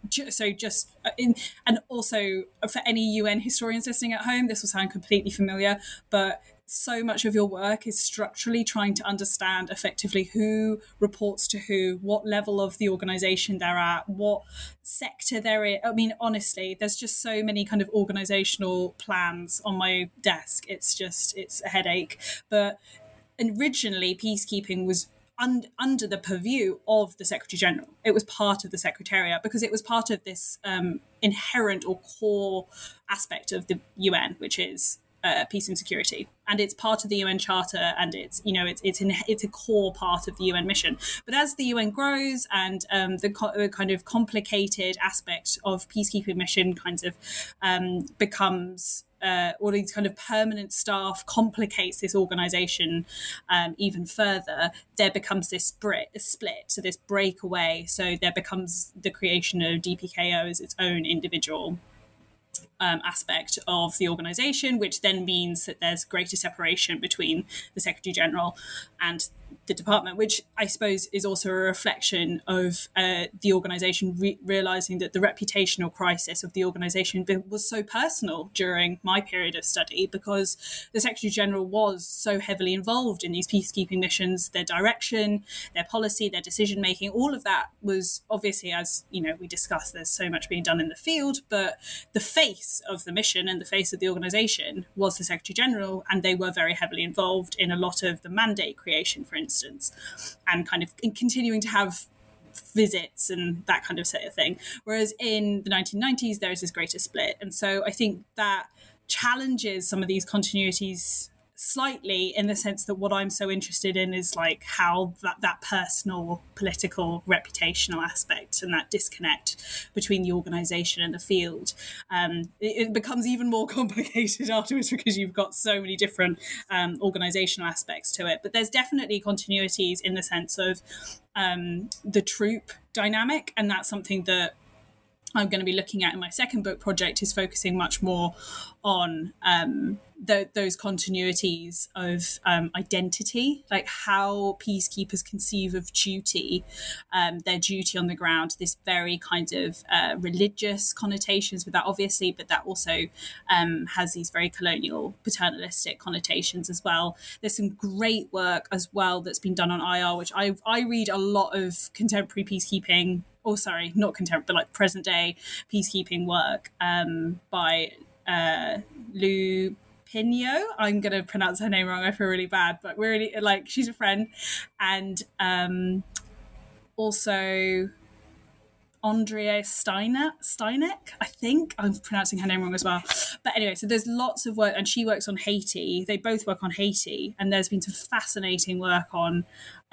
also for any UN historians listening at home, this will sound completely familiar, but so much of your work is structurally trying to understand effectively who reports to who, what level of the organization they're at, what sector they're in. I mean, honestly, there's just so many kind of organizational plans on my desk. It's a headache. But originally, peacekeeping was under the purview of the Secretary General. It was part of the Secretariat because it was part of this inherent or core aspect of the UN, which is peace and security, and it's part of the UN Charter, and it's a core part of the UN mission. But as the UN grows and the kind of complicated aspect of peacekeeping mission kind of becomes all these kind of permanent staff complicates this organization even further, there becomes this split, so this breakaway. So there becomes the creation of DPKO as its own individual aspect of the organisation, which then means that there's greater separation between the Secretary General and the department, which I suppose is also a reflection of the organisation realising that the reputational crisis of the organisation was so personal during my period of study, because the Secretary General was so heavily involved in these peacekeeping missions, their direction, their policy, their decision making. All of that was obviously, as you know, we discussed, there's so much being done in the field, but the face of the mission and the face of the organisation was the Secretary General, and they were very heavily involved in a lot of the mandate creation, for instance, and kind of continuing to have visits and that kind of sort of thing. Whereas in the 1990s, there is this greater split. And so I think that challenges some of these continuities slightly, in the sense that what I'm so interested in is like how that personal, political, reputational aspect and that disconnect between the organisation and the field, it becomes even more complicated afterwards because you've got so many different organisational aspects to it. But there's definitely continuities in the sense of the troop dynamic, and that's something that I'm going to be looking at in my second book project, is focusing much more on those continuities of identity, like how peacekeepers conceive of duty, their duty on the ground, this very kind of religious connotations with that, obviously, but that also has these very colonial, paternalistic connotations as well. There's some great work as well that's been done on IR, which I read a lot of contemporary peacekeeping, not contemporary, but like present day peacekeeping work by Lou Pinho. I'm going to pronounce her name wrong. I feel really bad, but we're really, like, she's a friend. And also Andrea Steinek, I think I'm pronouncing her name wrong as well. But anyway, so there's lots of work, and she works on Haiti. They both work on Haiti, and there's been some fascinating work on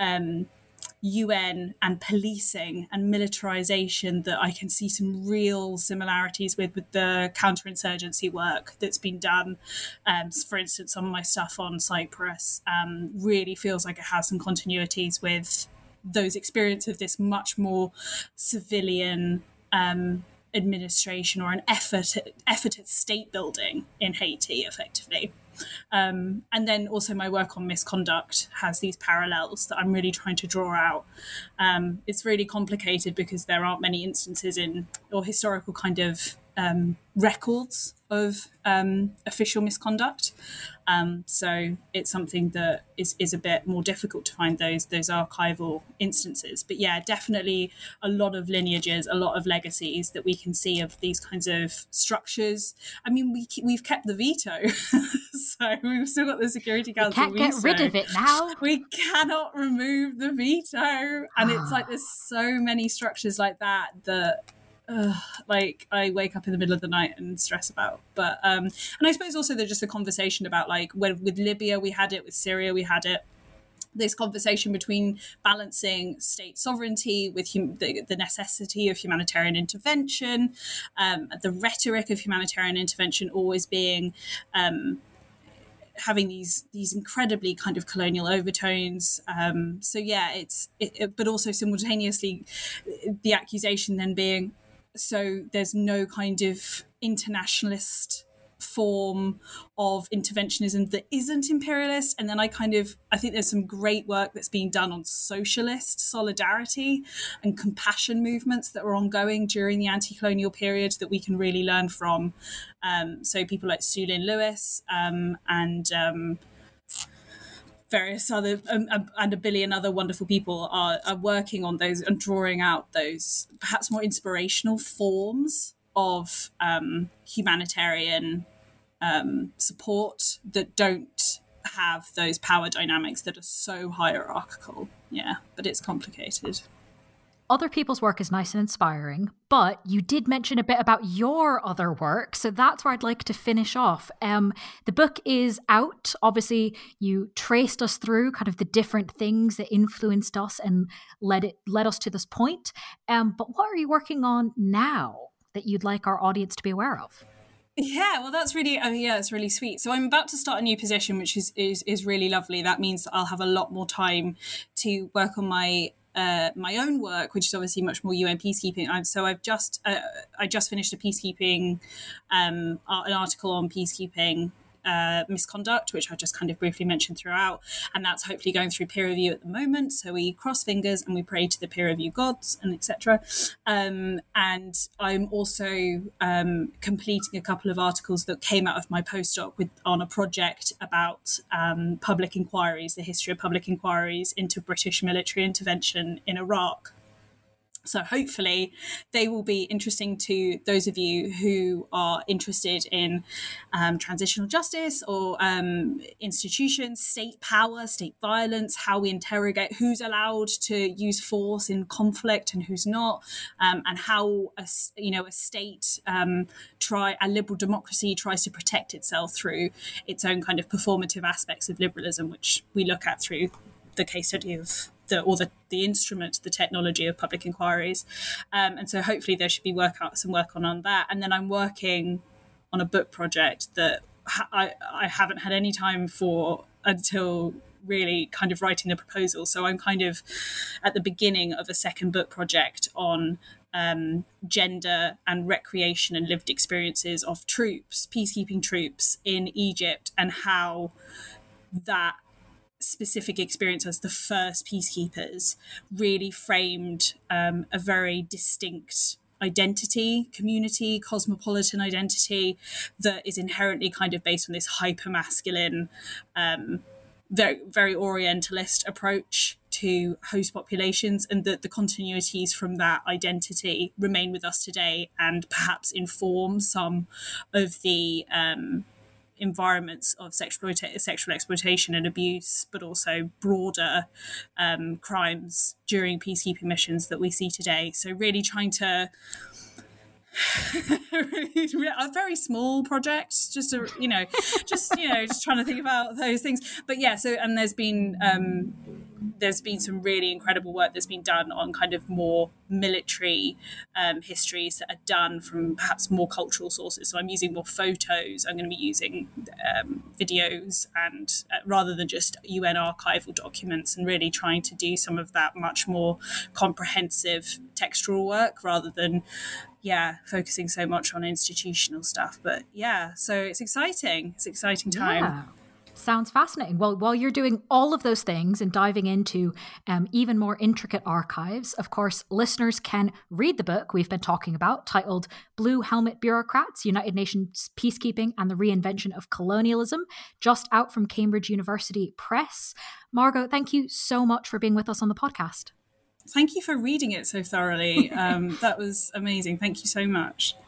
UN and policing and militarization that I can see some real similarities with the counterinsurgency work that's been done. For instance, some of my stuff on Cyprus really feels like it has some continuities with those experiences of this much more civilian administration, or an effort at state building in Haiti, effectively. And then also my work on misconduct has these parallels that I'm really trying to draw out. It's really complicated because there aren't many instances or historical kind of records of official misconduct. So it's something that is a bit more difficult to find those archival instances. But yeah, definitely a lot of lineages, a lot of legacies that we can see of these kinds of structures. I mean, we've kept the veto, so we've still got the Security Council. We can't get rid of it now. We cannot remove the veto, and it's like there's so many structures like that like I wake up in the middle of the night and stress about. But and I suppose also there's just a conversation about, like, with Libya we had it, with Syria we had it, this conversation between balancing state sovereignty with the necessity of humanitarian intervention, the rhetoric of humanitarian intervention always being having these incredibly kind of colonial overtones. So yeah, but also simultaneously the accusation then being, so there's no kind of internationalist form of interventionism that isn't imperialist. And then I think there's some great work that's being done on socialist solidarity and compassion movements that were ongoing during the anti-colonial period that we can really learn from. So people like Sue Lynn Lewis and various other and a billion other wonderful people are working on those and drawing out those perhaps more inspirational forms of humanitarian support that don't have those power dynamics that are so hierarchical. Yeah, but it's complicated. Other people's work is nice and inspiring, but you did mention a bit about your other work, so that's where I'd like to finish off. The book is out. Obviously, you traced us through kind of the different things that influenced us and led us to this point. But what are you working on now that you'd like our audience to be aware of? Yeah, well, that's really, it's really sweet. So I'm about to start a new position, which is really lovely. That means that I'll have a lot more time to work on my own work, which is obviously much more UN peacekeeping. So I just finished a peacekeeping, an article on peacekeeping misconduct, which I just kind of briefly mentioned throughout, and that's hopefully going through peer review at the moment. So we cross fingers and we pray to the peer review gods and etc. And I'm also completing a couple of articles that came out of my postdoc on a project about public inquiries, the history of public inquiries into British military intervention in Iraq. So hopefully they will be interesting to those of you who are interested in transitional justice or institutions, state power, state violence, how we interrogate who's allowed to use force in conflict and who's not, and how a state, a liberal democracy tries to protect itself through its own kind of performative aspects of liberalism, which we look at through the case study of the instrument, the technology of public inquiries. And so hopefully there should be some work on that. And then I'm working on a book project that I haven't had any time for until really kind of writing the proposal. So I'm kind of at the beginning of a second book project on gender and recreation and lived experiences of peacekeeping troops in Egypt, and how that specific experience as the first peacekeepers really framed a very distinct identity, community, cosmopolitan identity that is inherently kind of based on this hyper-masculine, very, very Orientalist approach to host populations, and that the continuities from that identity remain with us today and perhaps inform some of the environments of sexual exploitation and abuse, but also broader crimes during peacekeeping missions that we see today. So really trying to a very small project, just trying to think about those things. But yeah, so and there's been some really incredible work that's been done on kind of more military histories that are done from perhaps more cultural sources. So I'm using more photos. I'm going to be using videos, and rather than just UN archival documents, and really trying to do some of that much more comprehensive textual work rather than focusing so much on institutional stuff. But so it's exciting. It's an exciting time. Yeah. Sounds fascinating. Well, while you're doing all of those things and diving into even more intricate archives, of course, listeners can read the book we've been talking about, titled Blue Helmet Bureaucrats, United Nations Peacekeeping and the Reinvention of Colonialism, just out from Cambridge University Press. Margot, thank you so much for being with us on the podcast. Thank you for reading it so thoroughly. That was amazing. Thank you so much.